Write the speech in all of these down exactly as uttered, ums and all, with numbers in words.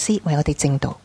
師為我哋證道。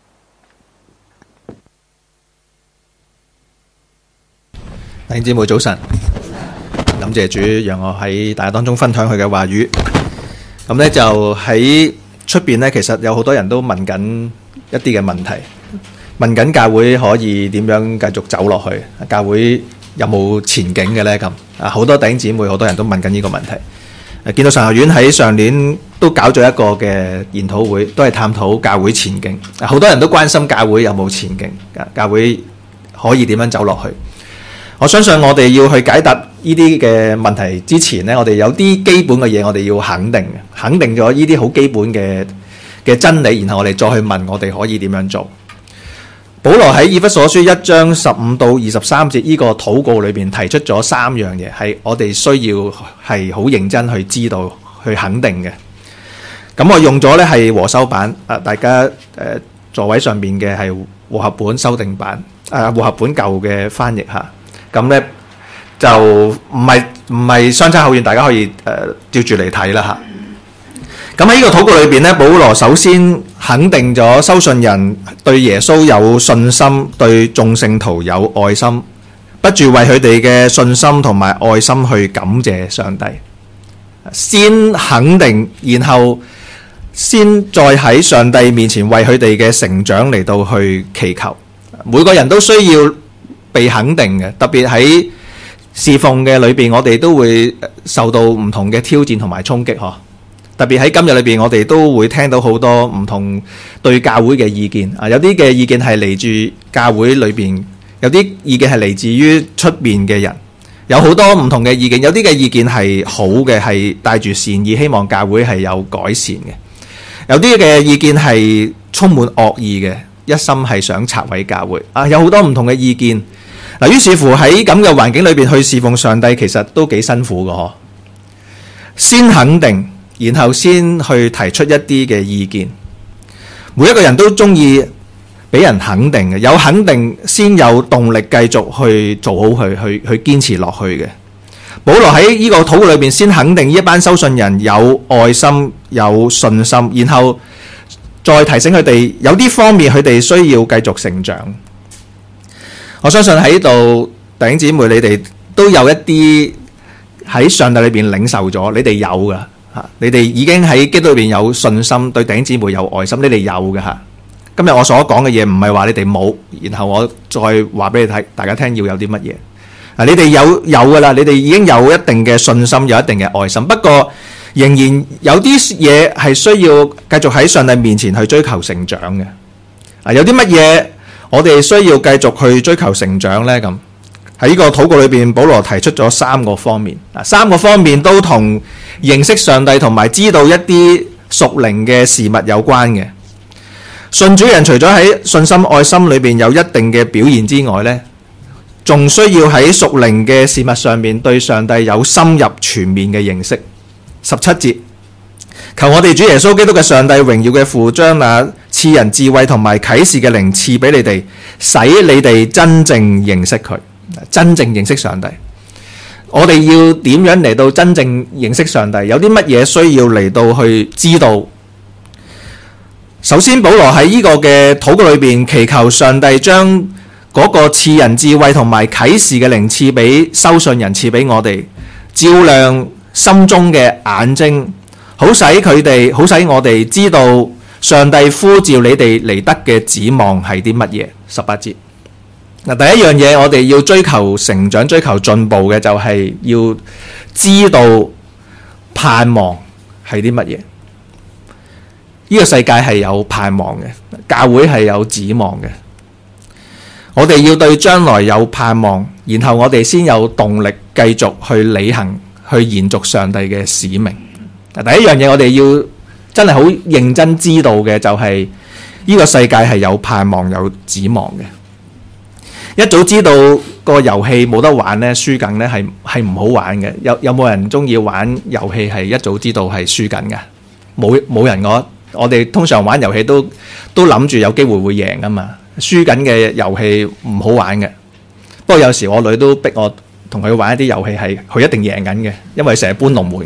弟兄姊妹早晨，感謝主讓我喺大家當中分享佢嘅話語。咁呢就喺出邊呢，其實有好多人都問緊一啲嘅問題，問緊教會可以點樣繼續走落去，教會有冇前景嘅呢？咁啊，好多弟兄姊妹，好多人都問緊呢個問題。誒，見到神學院喺上年都搞咗一個嘅研討會，都係探討教會前景。好多人都關心教會有冇前景，教會可以點樣走落去。我相信我哋要去解答呢啲嘅問題之前呢，我哋有啲基本嘅嘢我哋要肯定，肯定咗呢啲好基本嘅嘅真理，然後我哋再去問我哋可以點樣做。保羅喺以弗所書一章十五到二十三節呢個禱告裏邊提出咗三樣嘢，係我哋需要係好認真去知道、去肯定嘅。咁我用咗呢係和修版，啊大家誒、呃、座位上邊嘅係和合本修訂版，啊和合本舊嘅翻譯嚇。咁咧就唔係唔係相差好遠，大家可以誒、呃、照住嚟睇啦嚇。咁喺呢個禱告裏邊咧，保羅首先肯定咗收信人對耶穌有信心，對眾聖徒有愛心，不住為佢哋嘅信心同埋愛心去感謝上帝。先肯定，然後先再喺上帝面前為佢哋嘅成長嚟到去祈求。每個人都需要被肯定嘅，特別喺侍奉嘅裏邊，我哋都會受到唔同嘅挑戰同埋衝擊嗬。特別喺今日裏邊，我哋都會聽到好多唔同對教會嘅意見啊，有啲嘅意見係嚟自教會裏邊，有啲意見係嚟自於出面嘅人，有好多唔同嘅意見。有啲嘅意見係好嘅，係帶住善意，希望教會係有改善嘅；有啲嘅意見係充滿惡意嘅，一心係想拆毀教會啊。有好多唔同嘅意見。嗱，於是乎喺咁嘅環境裏邊去侍奉上帝，其實都幾辛苦嘅嗬。先肯定，然後先去提出一啲嘅意見。每一個人都中意俾人肯定嘅，有肯定先有動力繼續去做好佢，去去堅持落去嘅。保羅喺呢個禱告裏邊先肯定呢一班收信人有愛心、有信心，然後再提醒佢哋有啲方面佢哋需要繼續成長。我相信喺度弟兄姊妹，你哋都有一啲喺上帝裏邊領受咗，你哋有噶吓，你哋已經喺基督裏邊有信心，對弟兄姊妹有愛心，你哋有嘅吓。今日我所講嘅嘢唔係話你哋冇，然後我再話俾你睇，大家聽要有啲乜嘢啊？你哋有有噶啦，你哋已經有一定嘅信心，有一定嘅愛心，不過仍然有啲嘢係需要繼續喺上帝面前去追求成長嘅啊。有啲乜嘢我哋需要繼續去追求成長呢？咁喺呢個禱告裏邊，保羅提出咗三個方面，啊，三個方面都同認識上帝同埋知道一啲屬靈嘅事物有關嘅。信主人除咗喺信心、愛心裏邊有一定嘅表現之外呢，仲需要喺屬靈嘅事物上面對上帝有深入全面嘅認識。十七節，求我哋主耶穌基督嘅上帝榮耀嘅父將那賜人智慧同埋啟示嘅靈賜俾你哋，使你哋真正認識佢，真正認識上帝。我哋要點樣嚟到真正認識上帝？有啲乜嘢需要嚟到去知道？首先，保羅喺呢個嘅禱告裏邊祈求上帝將嗰個賜人智慧同埋啟示嘅靈賜俾收信人，賜俾我哋，照亮心中嘅眼睛，好使佢哋，好使我哋知道上帝呼召你哋嚟得嘅指望係啲乜嘢。十八節嗱，第一樣嘢我哋要追求成長、追求進步嘅就係要知道盼望係啲乜嘢。呢個世界係有盼望嘅，教會係有指望嘅。我哋要對將來有盼望，然後我哋先有動力繼續去履行、去延續上帝嘅使命。第一樣嘢我哋要真係好認真知道嘅就係呢個世界係有盼望、有指望嘅。一早知道個遊戲冇得玩呢，輸緊呢係係唔好玩嘅。有有冇人中意玩遊戲係一早知道係輸緊嘅？冇冇人我。我哋通常玩遊戲都都諗住有機會會贏㗎嘛，輸緊嘅遊戲唔好玩嘅。不過有時我女都逼我同佢玩一啲遊戲係佢一定贏緊嘅，因為成日搬龍門嘅，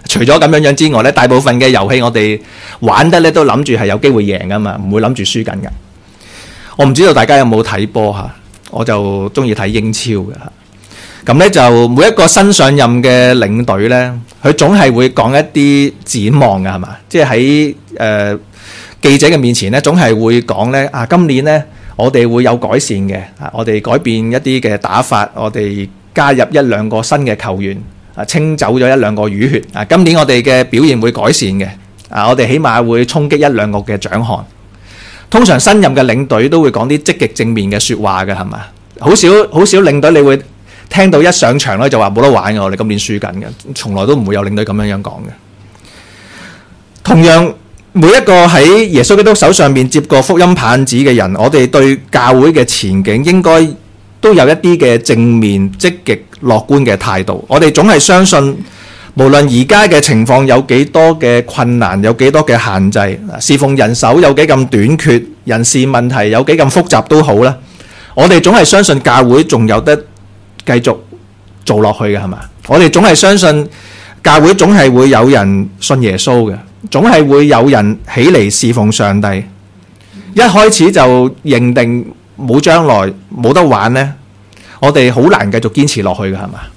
除咗咁樣樣之外咧，大部分嘅遊戲我哋玩得咧都諗住係有機會贏噶嘛，唔會諗住輸緊噶。我唔知道大家有冇睇波嚇，我就中意睇英超嘅嚇。咁咧就每一個新上任嘅領隊咧，佢總係會講一啲展望嘅係嘛，即係喺誒記者嘅面前咧，總係會講咧啊，今年咧我哋會有改善嘅啊，我哋改變一啲嘅打法，我哋加入一兩個新嘅球員啊，清走咗一兩個淤血啊，今年我哋嘅表現會改善嘅啊，我哋起碼會衝擊一兩個嘅獎項。通常新任嘅領隊都會講啲積極正面嘅説話嘅係嘛，好少好少領隊你會聽到一上場咧就話冇得玩嘅，我哋今年輸緊嘅，從來都唔會有領隊咁樣樣講嘅。同樣每一個喺耶穌基督手上面接過福音棒子嘅人，我哋對教會嘅前景應該都有一啲嘅正面、積極、樂觀嘅態度。我哋總係相信，無論而家嘅情況有幾多嘅困難，有幾多嘅限制，侍奉人手有幾咁短缺，人事問題有幾咁複雜都好啦，我哋總係相信教會仲有得繼續做落去嘅係嘛？我哋總係相信教會總係會有人信耶穌嘅，總係會有人起嚟侍奉上帝。一開始就認定冇將來冇得玩呢，我哋好難繼續堅持落去嘅係嘛？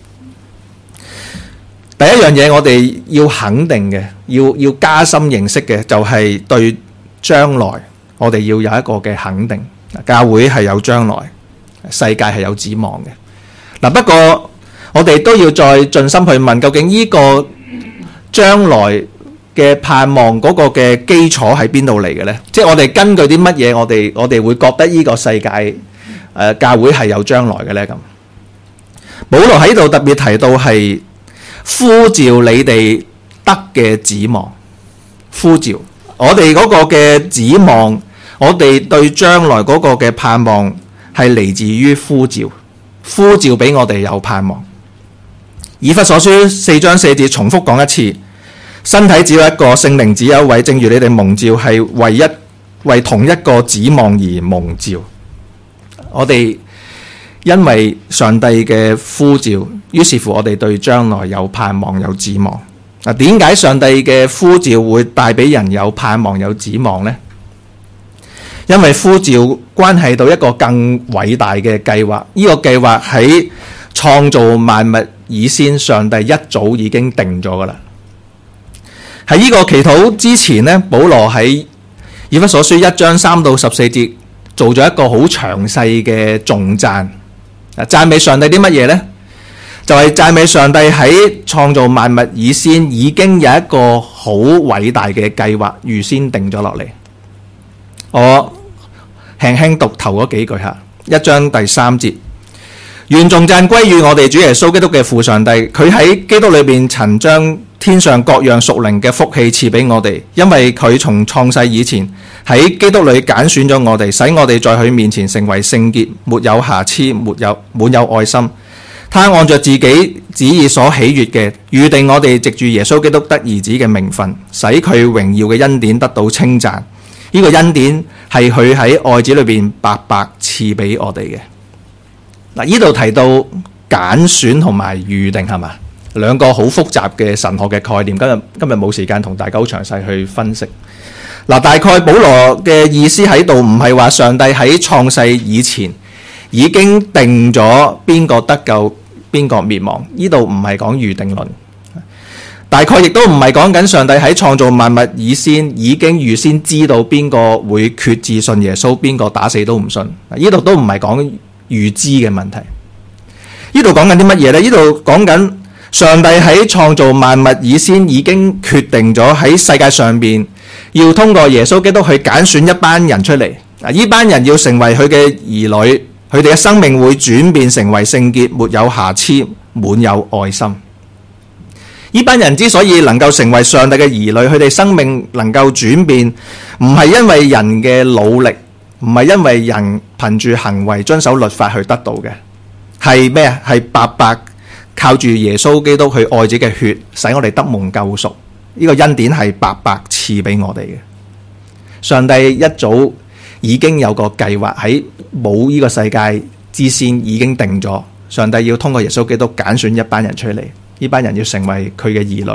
第一樣嘢我哋要肯定嘅，要要加深認識嘅，就係對將來我哋要有一個嘅肯定。教會係有將來，世界係有指望嘅。嗱，不過我哋都要再盡心去問，究竟呢個將來嘅盼望嗰個嘅基礎喺邊度嚟嘅呢？即係我哋根據啲乜嘢，我哋我哋會覺得呢個世界誒、呃、教會係有將來嘅呢？咁保羅喺度特別提到係呼召你哋得嘅指望，呼召我哋嗰個嘅指望，我哋對將來嗰個嘅盼望係嚟自於呼召。呼召俾我哋有盼望。以弗所書四章四節重複講一次，身體只有一個，聖靈只有一位，正如你哋蒙召係為一為同一個指望而蒙召。我哋因為上帝嘅呼召，於是乎我哋對將來有盼望有指望。嗱，點解上帝嘅呼召會帶俾人有盼望有指望呢？因為呼召關係到一個更偉大嘅計劃，呢個計劃喺創造萬物以先，上帝一早已經定咗噶啦。喺呢個祈禱之前呢，保羅喺以弗所書一章三到十四節做咗一個好詳細嘅頌讚，讚美上帝啲乜嘢呢？就係讚美上帝喺創造萬物以先已經有一個好偉大嘅計劃預先定咗落嚟。我輕輕讀頭嗰幾句下，一章第三節，願頌讚歸於我哋主耶穌基督嘅父上帝，佢喺基督裏邊曾將天上各樣屬靈嘅福氣賜俾我哋，因為佢從創世以前喺基督裏揀選咗我哋，使我哋在佢面前成為聖潔，沒有瑕疵，沒有滿有愛心。他按着自己旨意所喜悅嘅，預定我哋藉住耶穌基督得兒子嘅名分，使佢榮耀嘅恩典得到稱讚。呢個恩典係佢喺愛子裏邊白白賜俾我哋嘅。嗱，呢度提到揀選同埋預定係嘛，兩個好複雜嘅神學嘅概念。今日今日冇時間同大家好詳細去分析。嗱，大概保羅嘅意思喺度唔係話上帝喺創世以前已經定咗邊個得救邊個滅亡，呢度唔係講預定論。大概亦都唔係講緊上帝喺創造萬物以先已經預先知道邊個會決志信耶穌，邊個打死都唔信。呢度都唔係講預知嘅問題。呢度講緊啲乜嘢呢？呢度講緊上帝喺創造萬物以先已經決定咗喺世界上邊要通過耶穌基督去揀選一班人出嚟。呢班人要成為佢嘅兒女，佢哋嘅生命會轉變成為聖潔，沒有瑕疵，滿有愛心。呢班人之所以能夠成為上帝嘅兒女，佢哋生命能夠轉變，唔係因為人嘅努力，唔係因為人憑住行為遵守律法去得到嘅，係咩啊？係白白靠住耶穌基督佢愛子嘅血，使我哋得蒙救贖。呢個恩典係白白賜俾我哋嘅。上帝一早已經有個計劃，喺冇呢個世界之先已經定咗，上帝要通過耶穌基督揀選一班人出嚟。呢班人要成為佢嘅兒女，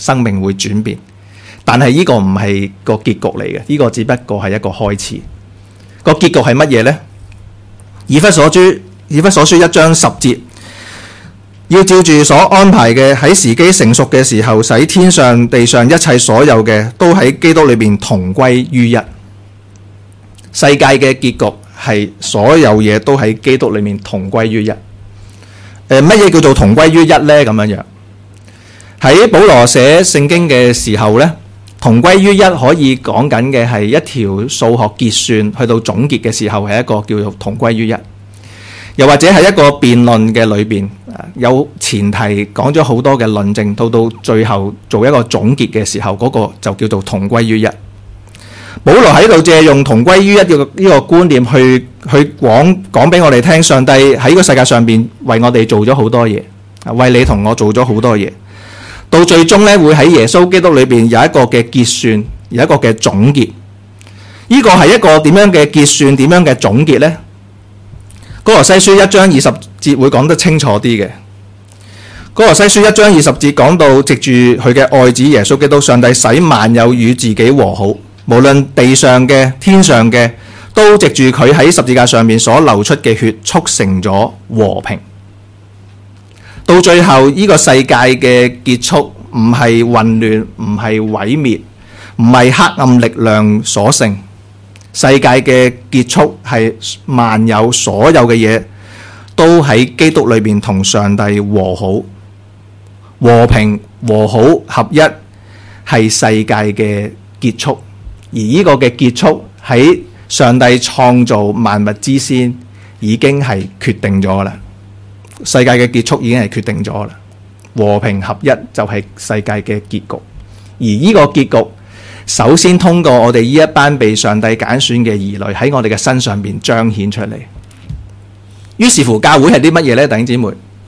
生命會轉變。但係呢個唔係個結局嚟嘅，呢個只不過係一個開始。個結局係乜嘢呢？以弗所書以弗所書一章十節，要照住所安排嘅，喺時機成熟嘅時候，使天上地上一切所有嘅都喺基督裏邊同歸於一。世界嘅結局係所有嘢都喺基督裏面同歸於一。誒，乜嘢叫做同歸於一呢？咁樣樣喺保羅寫聖經嘅時候呢，同歸於一可以講緊嘅係一條數學結算，去到總結嘅時候係一個叫做同歸於一。又或者係一個辯論嘅裏邊，有前提講咗好多嘅論證，到到最後做一個總結嘅時候，嗰個就叫做同歸於一。保羅喺度借用同歸於一呢個呢個觀念去去講講俾我哋聽，上帝喺呢個世界上邊為我哋做咗好多嘢，為你同我做咗好多嘢。到最終咧，會喺耶穌基督裏邊有一個嘅結算，有一個嘅總結。呢個係一個點樣嘅結算，點樣嘅總結呢？哥羅西書一章二十節會講得清楚啲嘅。哥羅西書一章二十節講到，藉住佢嘅愛子耶穌基督，上帝使萬有與自己和好，無論地上嘅、天上嘅，都藉住佢喺十字架上面所流出嘅血，促成咗和平。到最後呢個世界嘅結束唔係混亂，唔係毀滅，唔係黑暗力量所勝。世界嘅結束係萬有所有嘅嘢都喺基督裏邊同上帝和好、和平、和好合一，係世界嘅結束。而呢個嘅結束喺上帝創造萬物之先已經係決定咗啦。世界嘅結束已經係決定咗啦，和平合一就係世界嘅結局。而呢個結局首先通過我哋呢一班被上帝揀選嘅兒女喺我哋嘅身上邊彰顯出嚟。於是乎教會係啲乜嘢呢？弟兄姊妹，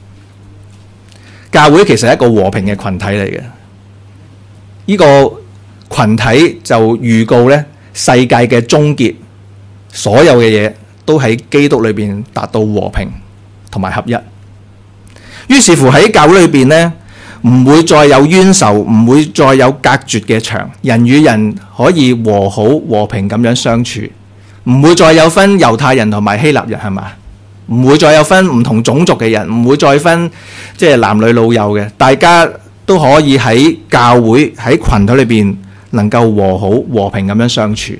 教會其實係一個和平嘅群體嚟嘅。呢個群體就預告呢世界嘅終結，所有嘅嘢都喺基督裏邊達到和平同埋合一。於是乎喺教會裏邊呢，唔會再有冤仇，唔會再有隔絕嘅牆，人與人可以和好和平咁樣相處，唔會再有分猶太人同埋希臘人，係嘛？唔會再有分唔同種族嘅人，唔會再分即係男女老幼嘅，大家都可以喺教會喺群體裏邊能夠和好和平咁樣相處。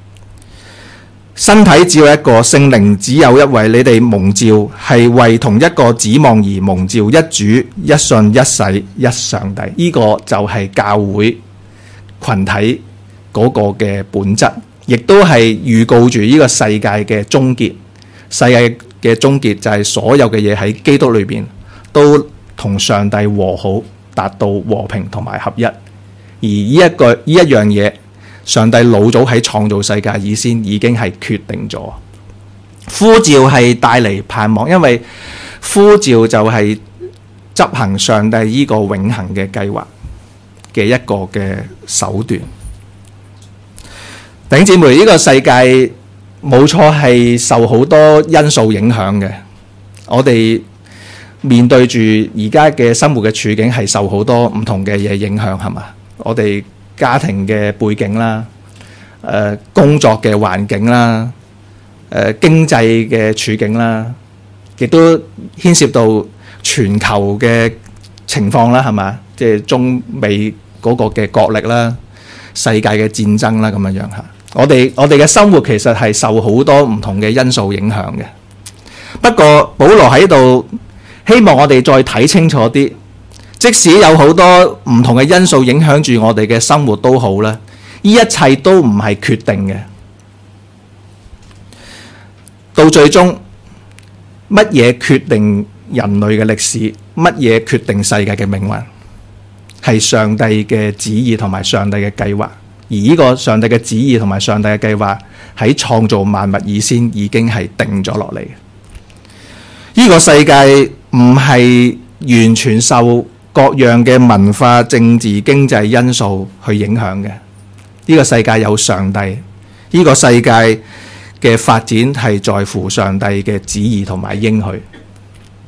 身體只有一個，聖靈只有一位，你哋蒙召係為同一個指望而蒙召，一主一信一洗一上帝。呢、這個就係教會群體嗰個嘅本質，亦都係預告住呢個世界嘅終結。世界嘅終結就係所有嘅嘢喺基督裏邊都同上帝和好，達到和平同埋合一。而呢一個呢一樣嘢，上帝老早喺創造世界以先已經係決定咗。呼召係帶嚟盼望，因為呼召就係執行上帝呢個永恆嘅計劃嘅一個嘅手段。弟兄姊妹，呢個世界冇錯係受好多因素影響嘅。我哋面對住而家嘅生活嘅處境係受好多唔同嘅嘢影響，係嘛？我哋家庭嘅背景啦，誒、呃、工作嘅環境啦，誒、呃、經濟嘅處境啦，亦都牽涉到全球嘅情況啦，係嘛？即係中美嗰個嘅角力啦，世界嘅戰爭啦，咁樣樣嚇。我哋我哋嘅生活其實係受好多唔同嘅因素影響嘅。不過保羅喺度希望我哋再睇清楚啲。即使有好多唔同嘅因素影響住我哋嘅生活都好啦，呢一切都唔係決定嘅。到最終，乜嘢決定人類嘅歷史？乜嘢決定世界嘅命運？係上帝嘅旨意同埋上帝嘅計劃。而呢個上帝嘅旨意同埋上帝嘅計劃喺創造萬物以先已經係定咗落嚟。呢個世界唔係完全受各樣嘅文化、政治、經濟因素去影響嘅。呢個世界有上帝，呢個世界嘅發展係在乎上帝嘅旨意同埋應許。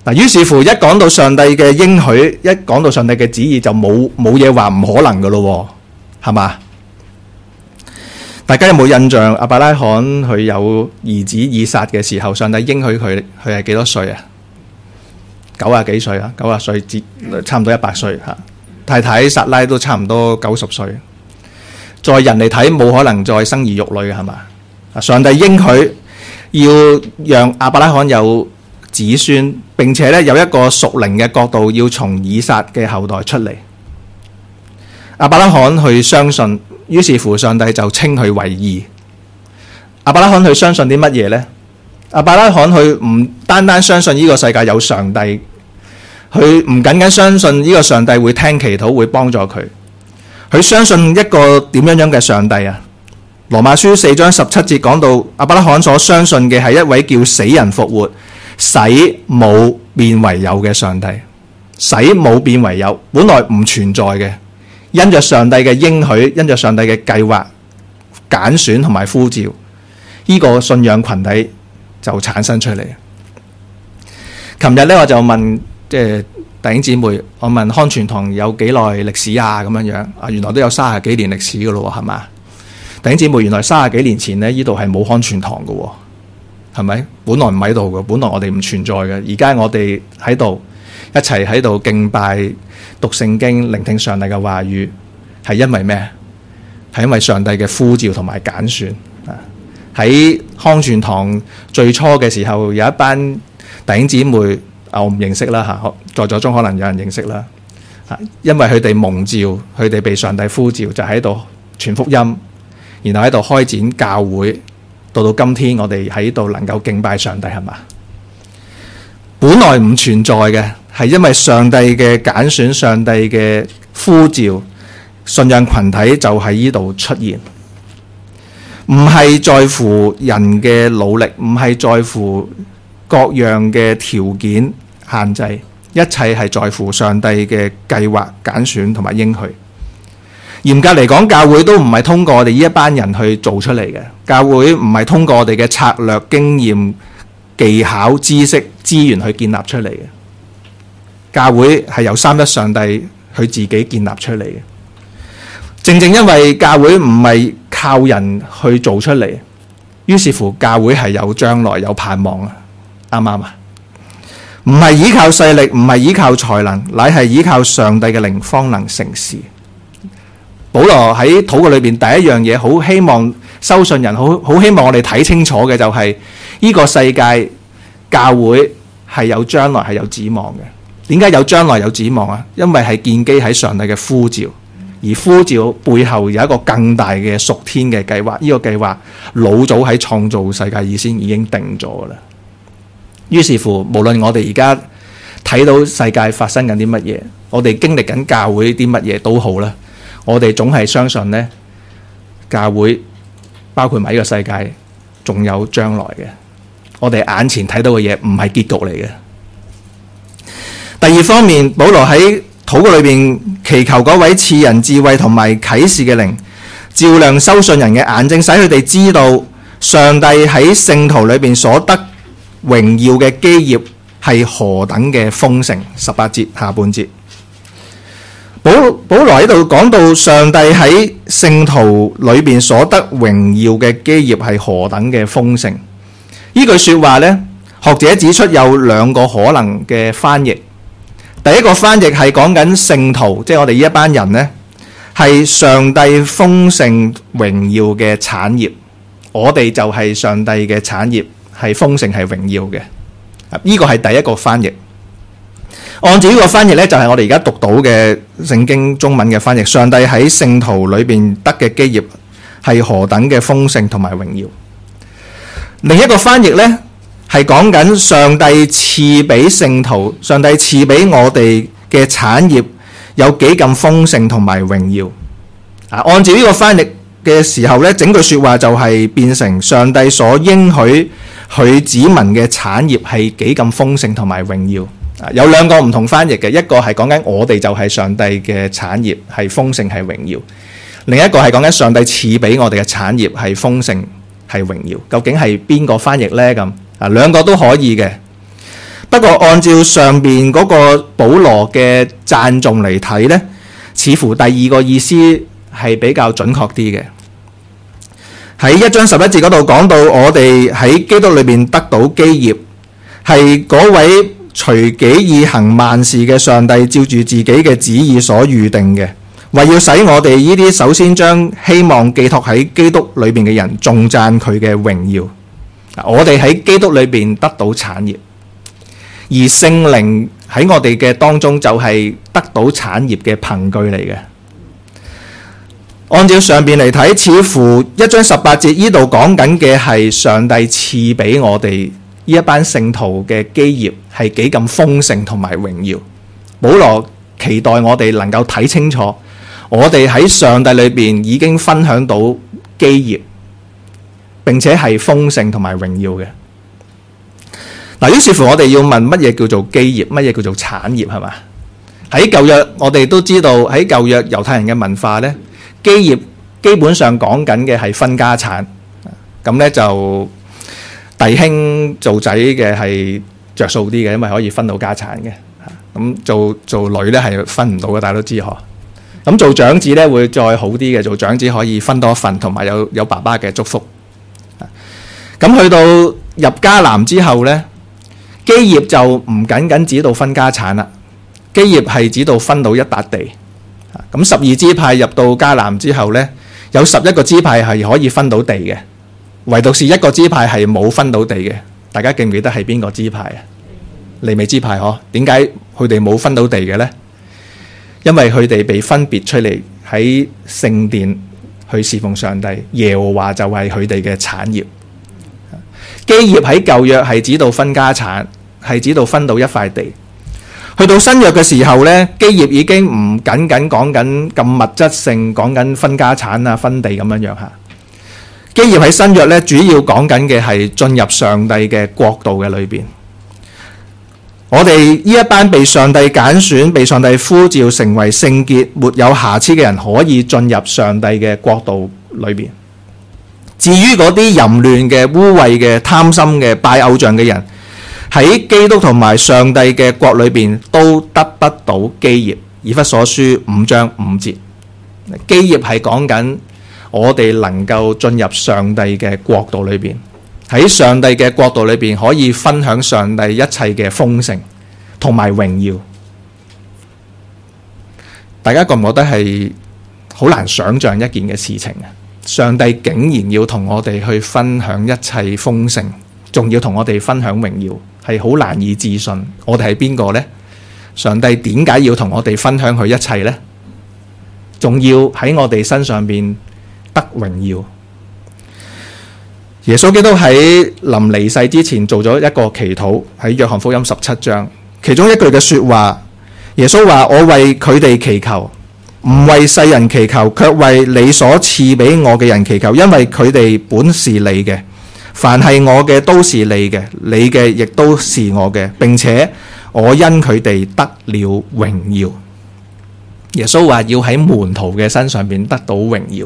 嗱，於是乎一講到上帝嘅應許，一講到上帝嘅旨意，就冇冇嘢話唔可能噶咯，係嘛？大家有冇印象亞伯拉罕佢有兒子以撒嘅時候，上帝應許佢佢係幾多歲啊？九啊幾歲啊？九啊歲至差唔多一百歲吓。太太撒拉都差唔多九十歲。在人嚟睇冇可能再生兒育女嘅，係嘛？上帝應許要讓亞伯拉罕有子孫，並且咧有一個屬靈嘅角度，要從以撒嘅後代出嚟。亞伯拉罕去相信，於是乎上帝就稱佢為義。亞伯拉罕去相信啲乜嘢呢？亞伯拉罕去唔單單相信呢個世界有上帝，佢唔僅僅相信呢個上帝會聽祈禱，會幫助佢。佢相信一個點樣樣嘅上帝啊？羅馬書四章十七節講到，亞伯拉罕所相信嘅係一位叫死人復活，使冇變為有嘅上帝。使冇變為有，本來唔存在嘅，因着上帝嘅應許，因着上帝嘅計劃揀選同埋呼召，呢個信仰群體就產生出嚟。琴日咧我就問即係弟兄姊妹，我問康全堂有幾耐歷史啊？咁樣樣啊，原來都有三十幾年歷史噶咯，係嘛？弟兄姊妹，原來三十幾年前咧，呢度係冇康全堂噶，係咪？本來唔喺度嘅，本來我哋唔存在嘅，而家我哋喺度一齊喺度敬拜、讀聖經、聆聽上帝嘅話語，係因為咩？係因為上帝嘅呼召同埋揀選啊！喺康全堂最初嘅時候，有一班弟兄姊妹。我唔認識啦嚇，在座中可能有人認識啦嚇，因為佢哋蒙召，佢哋被上帝呼召，就喺度傳福音，然後喺度開展教會，到到今天我哋喺度能夠敬拜上帝，係嘛？本來唔存在嘅，係因為上帝嘅揀選，上帝嘅呼召，信仰群體就喺呢度出現，唔係在乎人嘅努力，唔係在乎各樣嘅條件限制，一切係在乎上帝嘅計劃、揀選同埋應許。嚴格嚟講，教會都唔係通過我哋呢一班人去做出嚟嘅，教會唔係通過我哋嘅策略、經驗、技巧、知識、資源去建立出嚟嘅。教會係由三一上帝佢自己建立出嚟嘅。正正因為教會唔係靠人去做出嚟，於是乎教會係有將來、有盼望啊！啱唔啱啊？唔係依靠勢力，唔係依靠才能，乃係依靠上帝嘅靈方能成事。保羅喺禱告裏邊第一樣嘢，好希望收信人，好好希望我哋睇清楚嘅就係呢個世界教會係有將來，係有指望嘅。點解有將來有指望啊？因為係建基喺上帝嘅呼召，而呼召背後有一個更大嘅屬天嘅計劃。呢個計劃老早喺創造世界以前已經定咗噶啦。於是乎，無論我哋而家睇到世界發生緊啲乜嘢，我哋經歷緊教會啲乜嘢都好啦，我哋總係相信呢，教會包括埋呢個世界仲有將來嘅。我哋眼前睇到嘅嘢唔係結局嚟嘅。第二方面，保羅喺禱告裏邊祈求嗰位賜人智慧同埋啟示嘅靈，照亮收信人嘅眼睛，使佢哋知道上帝喺聖徒裏邊所得榮耀嘅基業係何等嘅豐盛。十八節下半節，保保羅喺度講到上帝喺聖徒裏邊所得榮耀嘅基業係何等嘅豐盛。呢句說話呢，學者指出有兩個可能嘅翻譯。第一個翻譯係講緊聖徒，即係我哋呢一班人呢，係上帝豐盛榮耀嘅產業，我哋就係上帝嘅產業，係豐盛係榮耀嘅。呢個係第一個翻譯。按照呢個翻譯呢，就係我哋而家讀到嘅聖經中文嘅翻譯，上帝喺聖徒裏邊得嘅基業係何等嘅豐盛同埋榮耀。另一個翻譯呢，係講緊上帝賜俾聖徒，上帝賜俾我哋嘅產業有幾咁豐盛同埋榮耀。啊，按照呢個翻譯嘅時候呢，整句說話就係變成上帝所應許佢子民嘅產業係幾咁豐盛同埋榮耀。啊，有兩個唔同翻譯嘅，一個係講緊我哋就係上帝嘅產業係豐盛係榮耀，另一個係講緊上帝賜俾我哋嘅產業係豐盛係榮耀。究竟係邊個翻譯呢？咁啊，兩個都可以嘅。 不過按照上邊嗰個保羅嘅讚頌嚟睇呢，似乎第二個意思係比較準確啲嘅。喺一章十一節嗰度講到，我哋喺基督裏邊得到基業，係嗰位隨己意行萬事嘅上帝照住自己嘅旨意所預定嘅，為要使我哋呢啲首先將希望寄託喺基督裏邊嘅人，頌讚佢嘅榮耀。我哋喺基督裏邊得到產業，而聖靈喺我哋嘅當中就係得到產業嘅憑據嚟嘅。按照上邊嚟睇，似乎一章十八節呢度講緊嘅係上帝賜俾我哋呢一班聖徒嘅基業係幾咁豐盛同埋榮耀。保羅期待我哋能夠睇清楚，我哋喺上帝裏邊已經分享到基業，並且係豐盛同埋榮耀嘅。嗱，於是乎我哋要問，乜嘢叫做基業，乜嘢叫做產業，係嘛？喺舊約我哋都知道，喺舊約猶太人嘅文化呢，基業基本上講緊嘅係分家產，咁呢就弟兄做仔嘅係着數啲嘅，因為可以分到家產嘅。咁做做女呢係分唔到嘅，大家都知嗬。咁做長子呢會再好啲嘅，做長子可以分多一份，同埋有有爸爸嘅祝福。咁去到入迦南之後呢，基業就唔僅僅指到分家產啦，基業係指到分到一笪地。咁十二支派入到迦南之後呢，有十一個支派係可以分到地嘅，唯獨是一個支派係冇分到地嘅。大家記唔記得係邊個支派啊？利未支派嗬？點解佢哋冇分到地嘅呢？因為佢哋被分別出嚟喺聖殿去侍奉上帝，耶和華就係佢哋嘅產業。基業喺舊約係指到分家產，係指到分到一塊地。去到新約嘅時候呢，基業已經唔僅僅講緊咁物質性，講緊分家產啊、分地咁樣樣嚇。基業喺新約呢，主要講緊嘅係進入上帝嘅國度嘅裏邊。我哋呢一班被上帝揀選、被上帝呼召成為聖潔、沒有瑕疵嘅人，可以進入上帝嘅國度裏邊。至於嗰啲淫亂嘅、污穢嘅、貪心嘅、拜偶像嘅人，喺基督同埋上帝嘅國裏邊都得不到基業。以弗所書五章五節，基業係講緊我哋能夠進入上帝嘅國度裏邊，喺上帝嘅國度裏邊可以分享上帝一切嘅豐盛同埋榮耀。大家覺唔覺得係好難想像一件嘅事情啊？上帝竟然要同我哋去分享一切豐盛，仲要同我哋分享榮耀，係好難以置信。我哋係邊個呢？上帝點解要同我哋分享佢一切呢？仲要喺我哋身上邊得榮耀。耶穌基督喺臨離世之前做咗一個祈禱，喺約翰福音十七章，其中一句嘅說話，耶穌話：我為佢哋祈求，唔為世人祈求，卻為你所賜俾我嘅人祈求，因為佢哋本是你嘅，凡係我嘅都是你嘅，你嘅亦都是我嘅，並且我因佢哋得了榮耀。耶穌話要喺門徒嘅身上邊得到榮耀，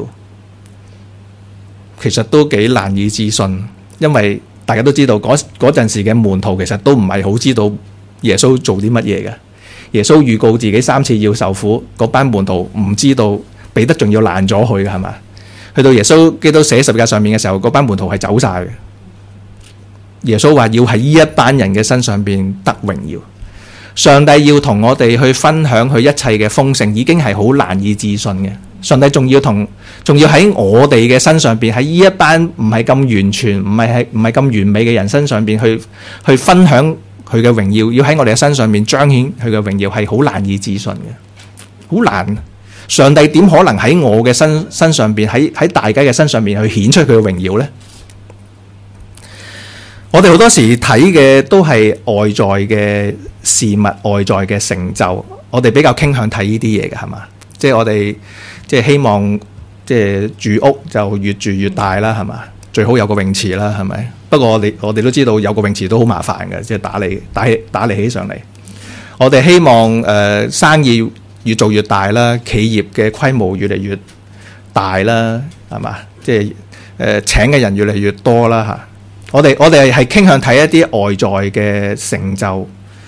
其實都幾難以置信，因為大家都知道嗰嗰陣時嘅門徒其實都唔係好知道耶穌做啲乜嘢嘅。耶穌預告自己三次要受苦，嗰班門徒唔知道，彼得仲要攔咗佢嘅係嘛？去到耶穌基督寫十字架上面嘅時候，嗰班門徒係走晒嘅。耶穌話要喺呢一班人嘅身上邊得榮耀。上帝要同我哋去分享佢一切嘅豐盛，已經係好難以置信嘅。上帝仲要同，仲要喺我哋嘅身上邊，喺呢一班唔係咁完全、唔係係唔係咁完美嘅人身上邊去去分享佢嘅榮耀，要喺我哋嘅身上邊彰顯佢嘅榮耀，係好難以置信嘅，好難。上帝點可能喺我嘅身身上邊，喺喺大家嘅身上邊去顯出佢嘅榮耀呢？我哋好多時睇嘅都係外在嘅事物、外在嘅成就，我哋比較傾向睇呢啲嘢嘅，係嘛？即係我哋即係希望，即係住屋就越住越大啦，係嘛？最好有個泳池啦，係咪？不過我哋我哋都知道有個泳池都好麻煩嘅，即係打理打起打理起上嚟。我哋希望誒、呃、生意越做越大啦，企業嘅規模越嚟越大啦，係嘛？即係誒、呃、請嘅人越嚟越多啦嚇。我哋我哋係傾向睇一啲外在嘅成就，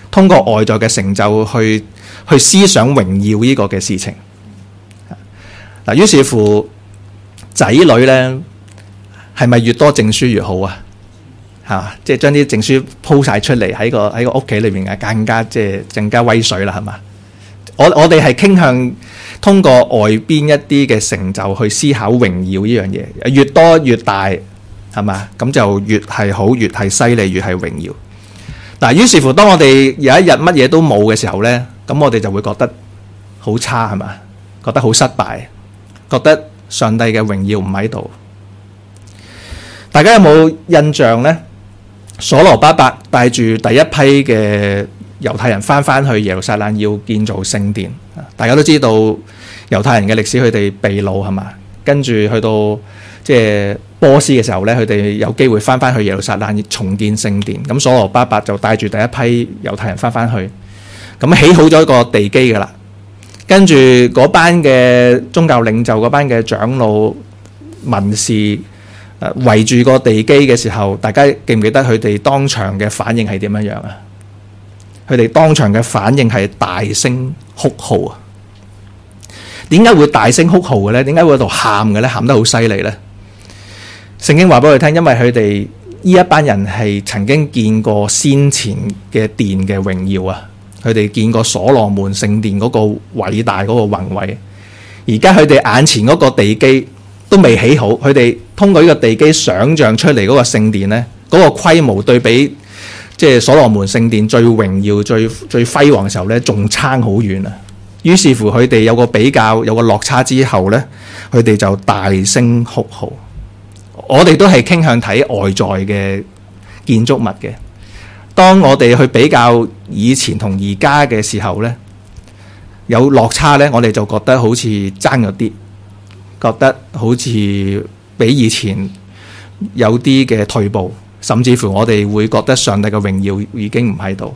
通過外在嘅成就去去思想榮耀呢個嘅事情。嗱，於是乎仔女咧係咪越多證書越好啊？嚇，即係將啲證書鋪晒出嚟喺個喺個屋企裏邊啊，更加即係更加威水啦，係嘛？我我哋係傾向通過外邊一啲嘅成就去思考榮耀呢樣嘢，越多越大，係嘛？咁就越係好，越係犀利，越係榮耀。嗱，於是乎，當我哋有一日乜嘢都冇嘅時候咧，咁我哋就會覺得好差，係嘛？覺得好失敗，覺得上帝嘅榮耀唔喺度。大家有冇印象咧？所羅巴伯帶住第一批嘅猶太人翻翻去耶路撒冷要建造聖殿。大家都知道猶太人嘅歷史，佢哋被擄係嘛？跟住去到即係波斯嘅時候咧，佢哋有機會翻翻去耶路撒冷重建聖殿。咁所羅巴伯就帶住第一批猶太人翻翻去，咁起好咗一個地基噶啦。跟住嗰班嘅宗教領袖、嗰班嘅長老、文士圍住個地基嘅時候，大家記唔記得佢哋當場嘅反應係點樣樣啊？佢哋當場嘅反應係大聲哭號啊！點解會大聲哭號嘅咧？點解會喺度喊嘅咧？喊得好犀利咧？聖經話俾佢聽，因為佢哋呢一班人係曾經見過先前嘅殿嘅榮耀啊！佢哋見過所羅門聖殿嗰個偉大嗰個宏偉，而家佢哋眼前嗰個地基都未起好，佢哋通過呢個地基想像出嚟嗰個聖殿咧，嗰個規模對比即係所羅門聖殿最榮耀、最最輝煌嘅時候咧，仲差好遠啊！於是乎佢哋有個比較，有個落差之後咧，佢哋就大聲哭號。我哋都係傾向睇外在嘅建築物嘅。當我哋去比較以前同而家嘅時候咧，有落差咧，我哋就覺得好似爭咗啲。覺得好似比以前有啲嘅退步，甚至乎我哋會覺得上帝嘅榮耀已經唔喺度。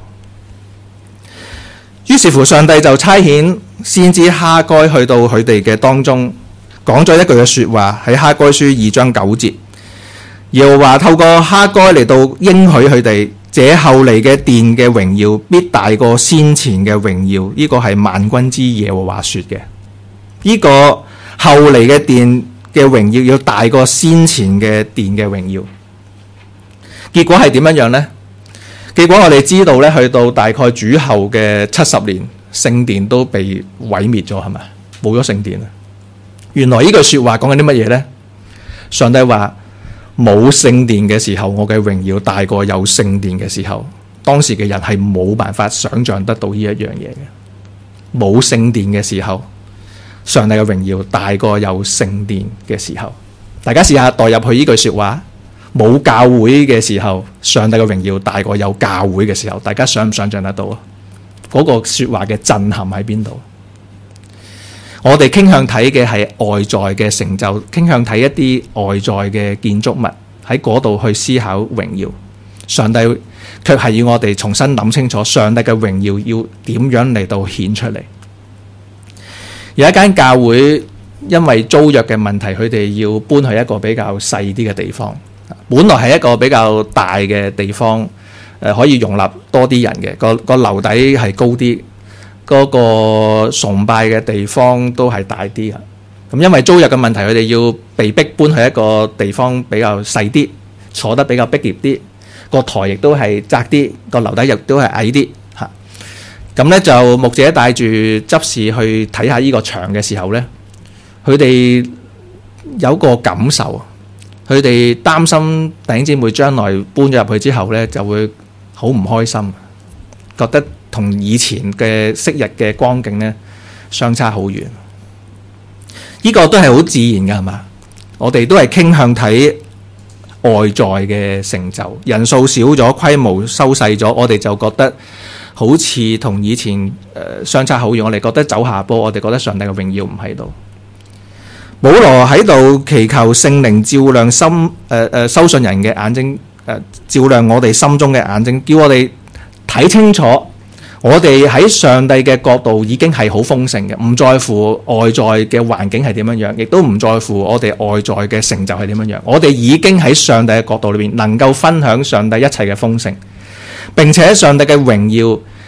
於是乎上帝就差遣先知哈該去到佢哋嘅當中，講咗一句嘅說話，喺哈該書二章九節，耶和華透過哈該嚟到應許佢哋，這後嚟嘅殿嘅榮耀必大過先前嘅榮耀。呢、這個係萬軍之耶和華說嘅。呢、這個後嚟嘅殿嘅榮耀要大過先前嘅殿嘅榮耀。結果係點樣樣呢？結果我哋知道咧，去到大概主後嘅七十年，聖殿都被毀滅咗，係咪？冇咗聖殿啦。原來呢句說話講緊啲乜嘢呢？上帝話冇聖殿嘅時候，我嘅榮耀大過有聖殿嘅時候。當時嘅人係冇辦法想象得到呢一樣嘢嘅。冇聖殿嘅時候，上帝嘅榮耀大過有聖殿嘅時候。大家試下代入去呢句說話。冇教會嘅時候，上帝嘅榮耀大過有教會嘅時候。大家想唔想象得到啊？嗰個說話嘅震撼喺邊度？我哋傾向睇嘅係外在嘅成就，傾向睇一啲外在嘅建築物，喺嗰度去思考榮耀。上帝卻係要我哋重新諗清楚，上帝嘅榮耀要點樣嚟到顯出嚟。有一間教會因為租約嘅問題，佢哋要搬去一個比較細啲嘅地方。本來係一個比較大嘅地方，誒、呃、可以容納多啲人嘅，個個樓底係高啲，嗰、那個崇拜嘅地方都係大啲啊。咁因為租約嘅問題，佢哋要被逼搬去一個地方比較細啲，坐得比較逼狹啲，個台亦都係窄啲，個樓底亦都係矮啲嚇。咁咧就牧者帶住執事去睇下呢個場嘅時候咧，佢哋有個感受。佢哋擔心弟兄姊妹將來搬咗入去之後咧，就會好唔開心，覺得同以前嘅昔日嘅光景咧相差好遠。呢個都係好自然嘅，係嘛？我哋都係傾向睇外在嘅成就，人數少咗，規模收細咗，我哋就覺得好似同以前誒、呃、相差好遠。我哋覺得走下坡，我哋覺得上帝嘅榮耀唔喺度。保羅喺度祈求聖靈照亮心誒誒收信人嘅眼睛，誒、呃、照亮我哋心中嘅眼睛，叫我哋睇清楚，我哋喺上帝嘅角度已經係好豐盛嘅，唔在乎外在嘅環境係點樣樣，亦都唔在乎我哋外在嘅成就係點樣樣。我哋已經喺上帝嘅角度裏邊能夠分享上帝一切嘅豐盛，並且上帝嘅榮耀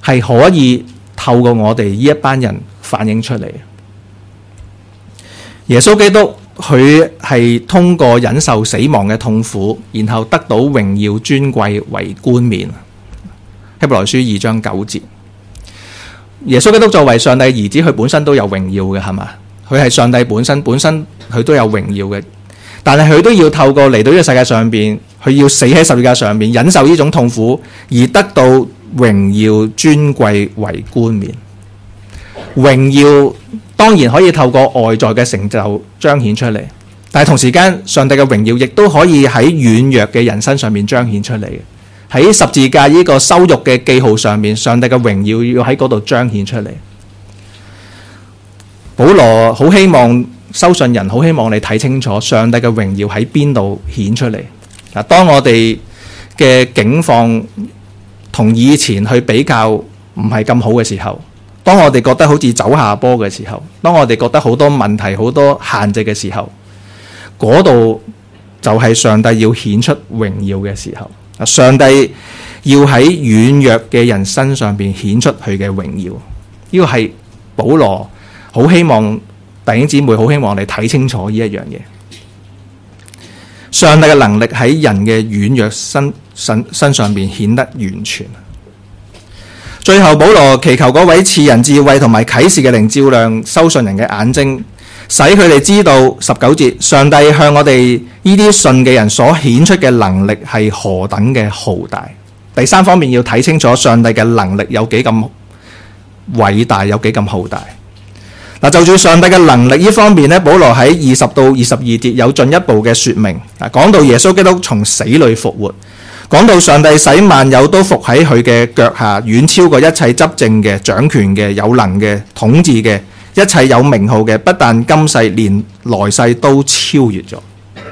係可以透過我哋呢一班人反映出嚟。耶穌基督佢係通過忍受死亡嘅痛苦，然後得到榮耀尊貴為冠冕。希伯來書二章九節，耶穌基督作為上帝兒子，佢本身都有榮耀嘅，係嘛？佢係上帝本身，本身佢都有榮耀嘅，但係佢都要透過嚟到呢個世界上邊，佢要死喺十字架上邊，忍受呢種痛苦，而得到榮耀尊貴為冠冕。榮耀當然可以透過外在嘅成就彰顯出嚟，但係同時間上帝嘅榮耀亦都可以喺軟弱嘅人身上面彰顯出嚟嘅。喺十字架呢個羞辱嘅記號上面，上帝嘅榮耀要喺嗰度彰顯出嚟。保羅好希望收信人，好希望你睇清楚上帝嘅榮耀喺邊度顯出嚟。嗱，當我哋嘅境況同以前去比較唔係咁好嘅時候，當我哋覺得好似走下坡嘅時候，當我哋覺得好多問題、好多限制嘅時候，嗰度就係上帝要顯出榮耀嘅時候。上帝要喺軟弱嘅人身上邊顯出佢嘅榮耀，呢個係保羅好希望弟兄姊妹好希望你睇清楚呢一樣嘢。上帝嘅能力喺人嘅軟弱身身身上邊顯得完全。最後保羅祈求嗰位賜人智慧同埋啟示嘅靈照亮收信人嘅眼睛，使佢哋知道十九節上帝向我哋呢啲信嘅人所顯出嘅能力係何等嘅浩大。第三方面要睇清楚上帝嘅能力有幾咁偉大，有幾咁浩大。嗱，就住上帝嘅能力呢方面咧，保羅喺二十到二十二節有進一步嘅說明。啊，講到耶穌基督從死裏復活，講到上帝使萬有都服喺佢嘅腳下，遠超過一切執政嘅、掌權嘅、有能嘅、統治嘅、一切有名號嘅，不但今世，連來世都超越咗。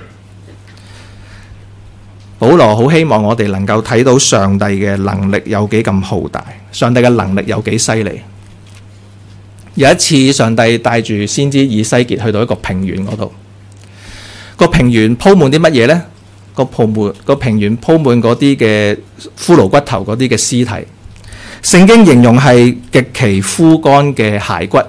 保羅好希望我哋能夠睇到上帝嘅能力有幾咁浩大，上帝嘅能力有幾犀利。有一次上帝帶住先知以西結去到一個平原嗰度，個平原鋪滿啲乜嘢呢？個鋪滿個平原鋪滿嗰啲嘅骷髏骨頭，嗰啲嘅屍體。聖經形容係極其枯乾嘅骸骨。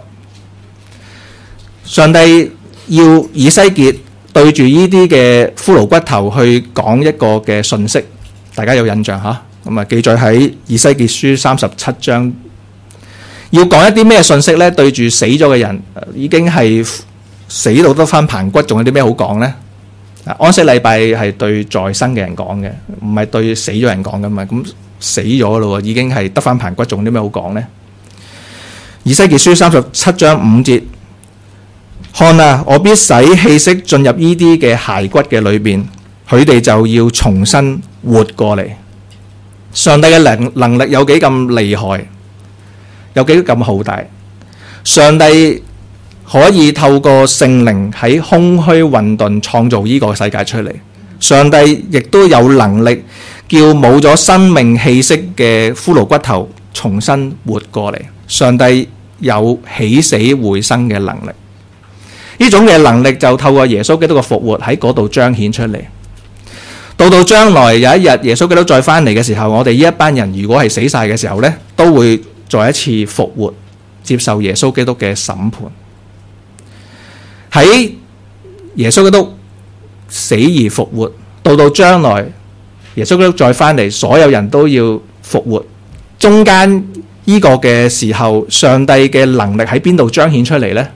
上帝要以西結對住呢啲嘅骷髏骨頭去講一個嘅信息，大家有印象吓？咁啊，記載喺以西結書三十七章。要講一啲咩信息呢？對住死咗嘅人，已經係死到得翻棚骨，仲有啲咩好講呢？安息禮拜係對在生嘅人講嘅，唔係對死咗人講噶嘛。咁死咗咯，已經係得翻棚骨，仲有啲咩好講呢？以西結書三十七章五節，看啊，我必使氣息進入呢啲嘅骸骨嘅裏邊，佢哋就要重新活過嚟。上帝嘅能能力有幾咁厲害，有幾咁浩大。上帝可以透過聖靈喺空虛混沌創造呢個世界出嚟。上帝亦都有能力叫冇咗生命氣息嘅骷髏骨頭重新活過嚟。上帝有起死回生嘅能力，呢種嘅能力就透過耶穌基督嘅復活喺嗰度彰顯出嚟。到到將來有一日耶穌基督再翻嚟嘅時候，我哋呢一班人如果係死晒嘅時候呢，都會再一次復活，接受耶穌基督嘅審判。喺耶穌基督死而復活，到到將來耶穌基督再翻嚟，所有人都要復活。中間呢個嘅時候，上帝嘅能力喺邊度彰顯出嚟呢？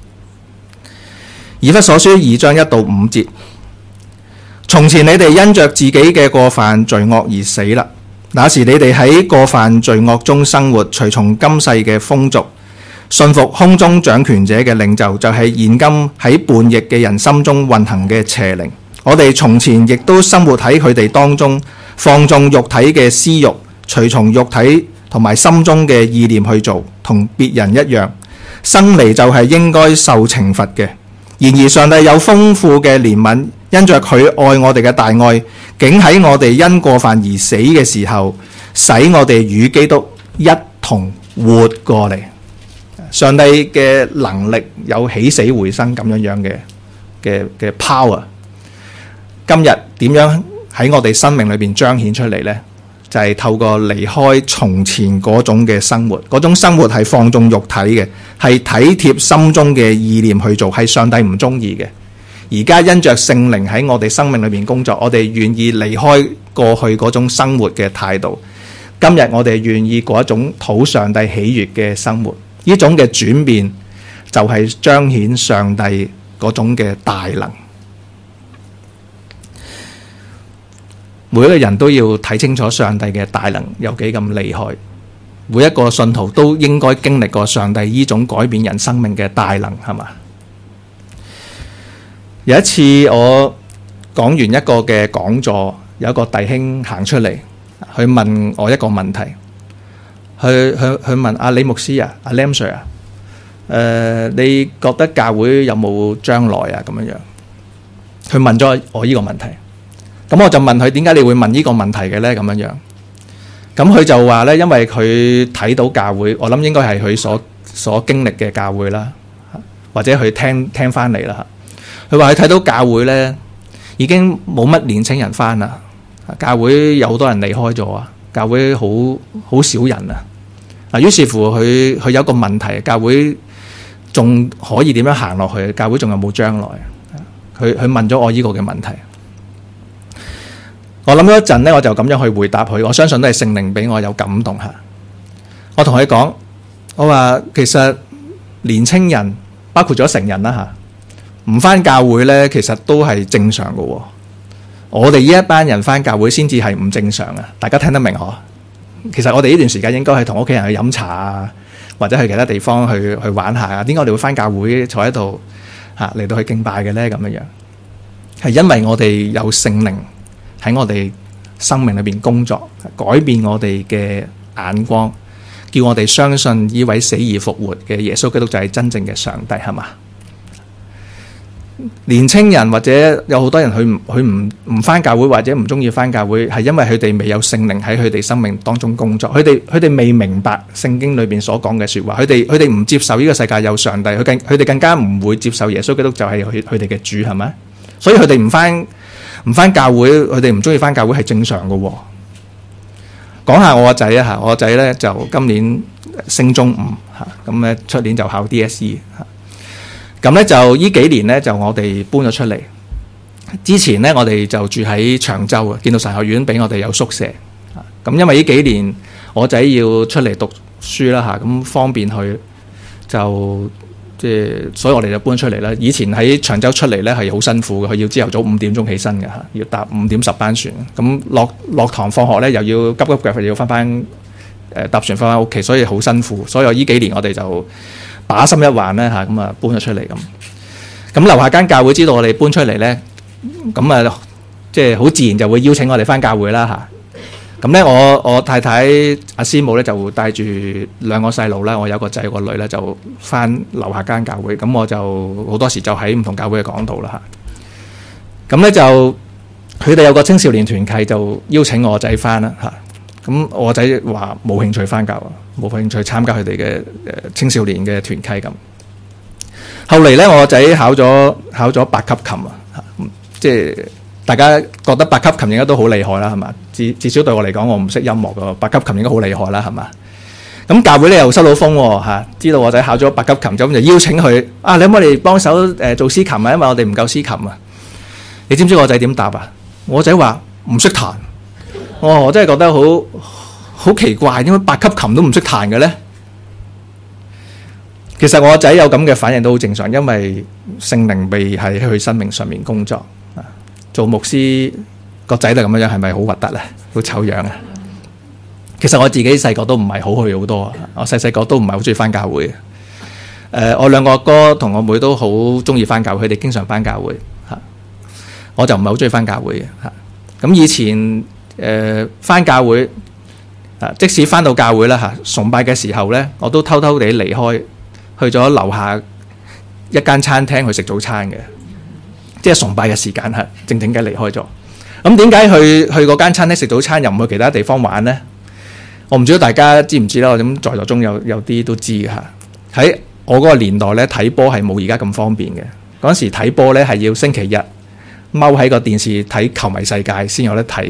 以弗所書二章一到五節，從前你哋因着自己嘅過犯罪惡而死啦，那時你哋喺過犯罪惡中生活，隨從今世嘅風俗，信服空中掌權者嘅領袖，就係現今喺叛逆嘅人心中運行嘅邪靈。我哋從前亦都生活喺佢哋當中，放縱肉體嘅私欲，隨從肉體同埋心中嘅意念去做，同別人一樣，生嚟就係應該受懲罰嘅。然而上帝有豐富嘅憐憫，因着佢愛我哋嘅大愛，竟喺我哋因過犯而死嘅時候，使我哋與基督一同活過嚟。上帝嘅能力有起死回生咁樣樣嘅嘅嘅 power。今日點樣喺我哋生命裏邊彰顯出嚟呢？ 就係透過離開從前嗰種嘅生活，嗰種生活係放縱肉體嘅，係體貼心中嘅意念去做，係上帝唔中意嘅。而家因着聖靈喺我哋生命裏面工作，我哋願意離開過去嗰種生活嘅態度。今日我哋願意過一種討上帝喜悅嘅生活，呢種嘅轉變就係彰顯上帝嗰種嘅大能。每一個人都要睇清楚上帝嘅大能有幾咁厲害，每一個信徒都應該經歷過上帝呢種改變人生命嘅大能，係嘛？有一次我講完一個嘅講座，有一個弟兄行出嚟，去問我一個問題，去去去問阿李牧師啊，阿 Lam Sir 啊，誒，你覺得教會有冇將來啊？咁樣樣，佢問咗我呢個問題，咁我就問佢點解你會問呢個問題嘅咧？咁樣樣，咁佢就話咧，因為佢睇到教會，我諗應該係佢所所經歷嘅教會啦，或者佢聽聽翻嚟啦。佢話佢睇到教會咧，已經冇乜年青人翻啦，教會有好多人離開咗啊，教會好好少人啊。嗱，於是乎佢佢有一個問題，教會仲可以點樣行落去？教會仲有冇將來？佢佢問咗我呢個嘅問題。我諗咗一陣咧，我就咁樣去回答佢。我相信都係聖靈俾我有感動下。我同佢講，我話其實年青人包括咗成人啦吓。唔返教會呢，其實都係正常嘅喎。我哋呢一班人返教會先至係唔正常啊！大家聽得明嗬？其實我哋呢段時間應該係同屋企人去飲茶啊，或者去其他地方去去玩下啊。點解我哋會返教會坐喺度嚇嚟到去敬拜嘅呢？咁樣樣係因為我哋有聖靈喺我哋生命裏邊工作，改變我哋嘅眼光，叫我哋相信呢位死而復活嘅耶穌基督就係真正嘅上帝，係嘛？年青人或者有好多人佢唔佢唔唔返教會或者唔中意返教會，係因為佢哋未有聖靈喺佢哋生命當中工作，佢哋佢哋未明白聖經裏邊所講嘅說話，佢哋佢哋唔接受呢個世界有上帝，佢更佢哋更加唔會接受耶穌基督就係佢佢哋嘅主，係咪？所以佢哋唔返唔返教會，佢哋唔中意返教會係正常嘅。講下我個仔啊吓，我個仔咧就今年升中五吓，咁咧出年就考 D S E 吓。咁咧就呢幾年咧就我哋搬咗出嚟。之前咧我哋就住喺長洲啊，建道神學院俾我哋有宿舍。咁因為呢幾年我仔要出嚟讀書啦嚇，咁方便佢就即係，所以我哋就搬出嚟啦。以前喺長洲出嚟咧係好辛苦嘅，佢要朝頭早五點鐘起身嘅嚇，要搭五點十班船。咁落落堂放學咧又要急急腳要翻翻誒搭船翻翻屋企，所以好辛苦。所以我呢幾年我哋就把心一橫咧嚇，咁啊搬咗出嚟咁。咁樓下間教會知道我哋搬出嚟咧，咁啊即係好自然就會邀請我哋翻教會啦嚇。咁咧我我太太阿師母咧就帶住兩個細路啦，我有個仔有個女咧就翻樓下間教會。咁我就好多時就喺唔同教會嘅講道啦嚇。咁咧就佢哋有個青少年團契，就邀請我仔翻啦嚇。咁我仔話冇興趣翻教啊，冇興趣參加佢哋嘅誒青少年嘅團契咁。後嚟咧，我仔考咗考咗八級琴啊，即係大家覺得八級琴應該都好厲害啦，係嘛？至至少對我嚟講，我唔識音樂噶，八級琴應該好厲害啦，係嘛？咁教會咧又收到風喎嚇，知道我仔考咗八級琴，咁就邀請佢啊，你可唔可以幫手誒做司琴啊？因為我哋唔夠司琴啊。你知唔知我仔點答啊？我仔話唔識彈。哦、我真係覺得好好奇怪，點解八級琴都唔識彈嘅咧？其實我仔有咁嘅反應都好正常，因為聖靈未喺佢生命上面工作。做牧師個仔就咁樣，係咪好核突咧？好醜樣啊！其實我自己細個都唔係好去好多，我細細個都唔係好中意翻教會。誒、呃，我兩個哥同我妹都好中意翻教會，佢哋經常翻教會嚇。我就唔係好中意翻教會嘅嚇。咁以前。誒翻、呃、教會啊，即使翻到教會啦嚇，崇拜嘅時候咧，我都偷偷地離開，去咗樓下一間餐廳去食早餐嘅，即係崇拜嘅時間嚇，靜靜嘅離開咗。咁點解去去嗰間餐廳食早餐，又唔去其他地方玩咧？我唔知道大家知唔知啦，咁在座中有有啲都知嘅嚇。喺我嗰個年代咧，睇波係冇而家咁方便嘅。嗰陣時睇波咧係要星期日踎喺個電視睇球迷世界先有得睇嘅。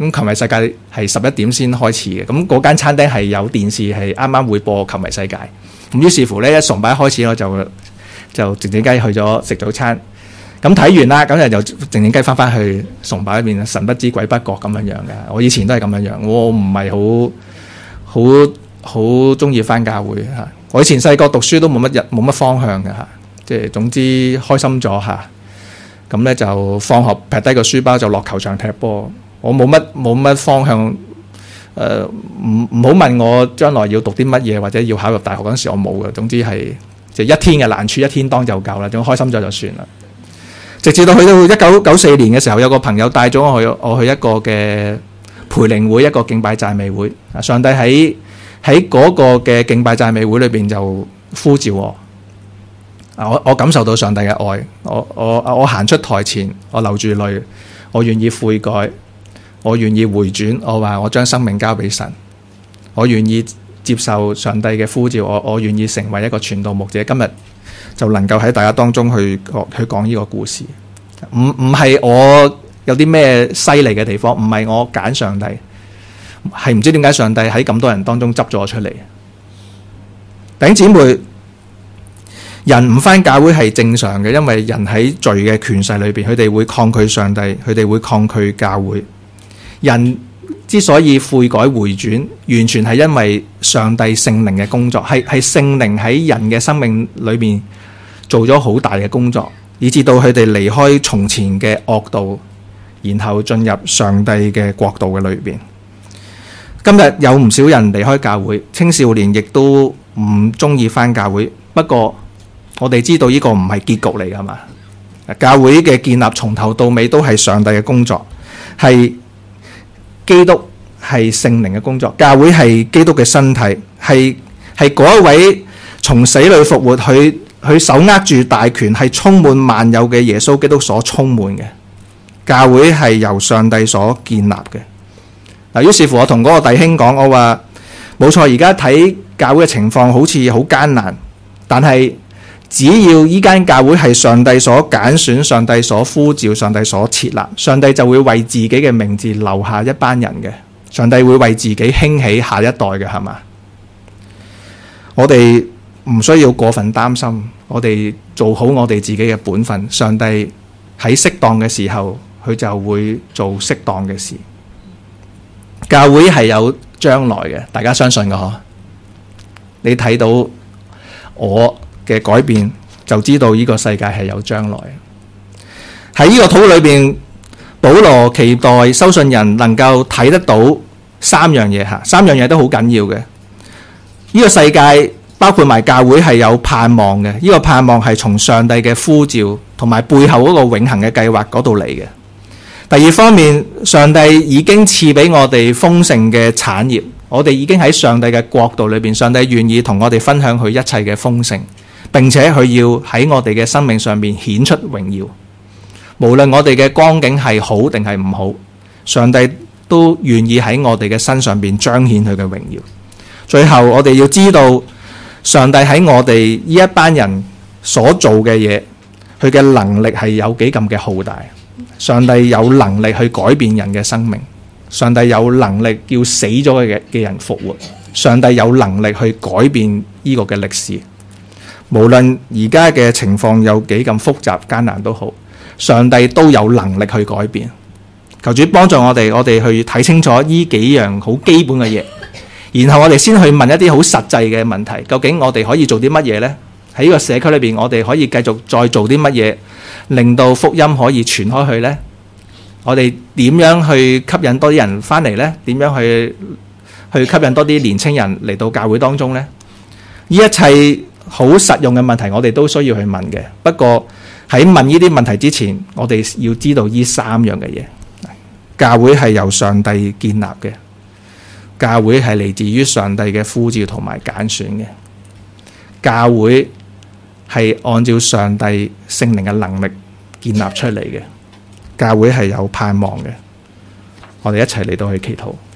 咁球迷世界係十一點先開始嘅，咁嗰間餐廳係有電視係啱啱會播球迷世界。咁於是乎呢，一崇拜一開始我就就靜靜雞去咗食早餐。咁睇完啦，咁就靜靜雞翻翻去崇拜裏邊，神不知鬼不覺咁樣樣嘅。我以前都係咁樣樣，我唔係好好好中意翻教會嚇。我以前細個讀書都冇乜日冇乜方向嘅嚇，即係總之開心咗嚇。咁咧就放學劈低個書包就落球場踢波。我冇乜冇乜方向，誒唔唔好問我將來要讀啲乜嘢或者要考入大學嗰陣時，我冇嘅。總之係就一天嘅難處一天當就夠啦，總開心咗就算啦。直至到去到一九九四年嘅時候，有個朋友帶咗我去我去一個嘅培靈會，一個敬拜讚美會。上帝喺喺嗰個嘅敬拜讚美會裏邊就呼召我。我我感受到上帝嘅愛，我我我行出台前，我流住淚，我願意悔改，我願意回轉，我話我將生命交俾神，我願意接受上帝嘅呼召，我我願意成為一個傳道牧者。今日就能夠喺大家當中去去講呢個故事，唔唔係我有啲咩犀利嘅地方，唔係我揀上帝，係唔知點解上帝喺咁多人當中執咗我出嚟。弟兄姊妹，人唔返教會係正常嘅，因為人喺罪嘅權勢裏邊，佢哋會抗拒上帝，佢哋會抗拒教會。人之所以悔改回轉，完全係因為上帝聖靈嘅工作，係係聖靈喺人嘅生命裏面做咗好大嘅工作，以至到佢哋離開從前嘅惡道，然後進入上帝嘅國度嘅裏邊。今日有唔少人離開教會，青少年亦都唔中意返教會。不過我哋知道呢個唔係結局嚟㗎嘛，教會嘅建立從頭到尾都係上帝嘅工作，係基督係聖靈嘅工作，教會係基督嘅身體，係係嗰一位從死裏復活，佢佢手握住大權，係充滿萬有嘅耶穌基督所充滿嘅。教會係由上帝所建立嘅。嗱，於是乎我同嗰個弟兄講，我話冇錯，而家睇教會嘅情況好似好艱難，但係只要依間教會係上帝所揀選、上帝所呼召、上帝所設立，上帝就會為自己嘅名字留下一班人嘅。上帝會為自己興起下一代嘅，係嘛？我哋唔需要過分擔心，我哋做好我哋自己嘅本分。上帝喺適當嘅時候，佢就會做適當嘅事。教會係有將來嘅，大家相信嘅嗬？你睇到我嘅改變，就知道呢個世界係有將來。喺呢個土裏邊，保羅期待收信人能夠睇得到三樣嘢吓，三樣嘢都好緊要嘅。呢個世界包括埋教會係有盼望嘅，呢個盼望係從上帝嘅呼召同埋背後嗰個永恆嘅計劃嗰度嚟嘅。第二方面，上帝已經賜俾我哋豐盛嘅產業，我哋已經喺上帝嘅國度裏邊，上帝願意同我哋分享佢一切嘅豐盛，並且佢要喺我哋嘅生命上面顯出榮耀。無論我哋嘅光景係好定係唔好，上帝都願意喺我哋嘅身上邊彰顯佢嘅榮耀。最後我哋要知道，上帝喺我哋呢一班人所做嘅嘢，佢嘅能力係有幾咁嘅浩大。上帝有能力去改變人嘅生命，上帝有能力叫死咗嘅嘅人復活，上帝有能力去改變呢個嘅歷史。無論而家嘅情況有幾咁複雜艱難都好，上帝都有能力去改變。求主幫助我哋，我哋去睇清楚呢幾樣好基本嘅嘢，然後我哋先去問一啲好實際嘅問題。究竟我哋可以做啲乜嘢呢？喺呢個社區裏邊，我哋可以繼續再做啲乜嘢，令到福音可以傳開去呢？我哋點樣去吸引多啲人翻嚟呢？點樣去去吸引多啲年青人嚟到教會當中呢？呢一切好實用嘅問題，我哋都需要去問嘅。不過喺問呢啲問題之前，我哋要知道呢三樣嘅嘢。教會係由上帝建立嘅，教會係嚟自於上帝嘅呼召同埋揀選嘅，教會係按照上帝聖靈嘅能力建立出嚟嘅，教會係有盼望嘅。我哋一齊嚟到去祈禱。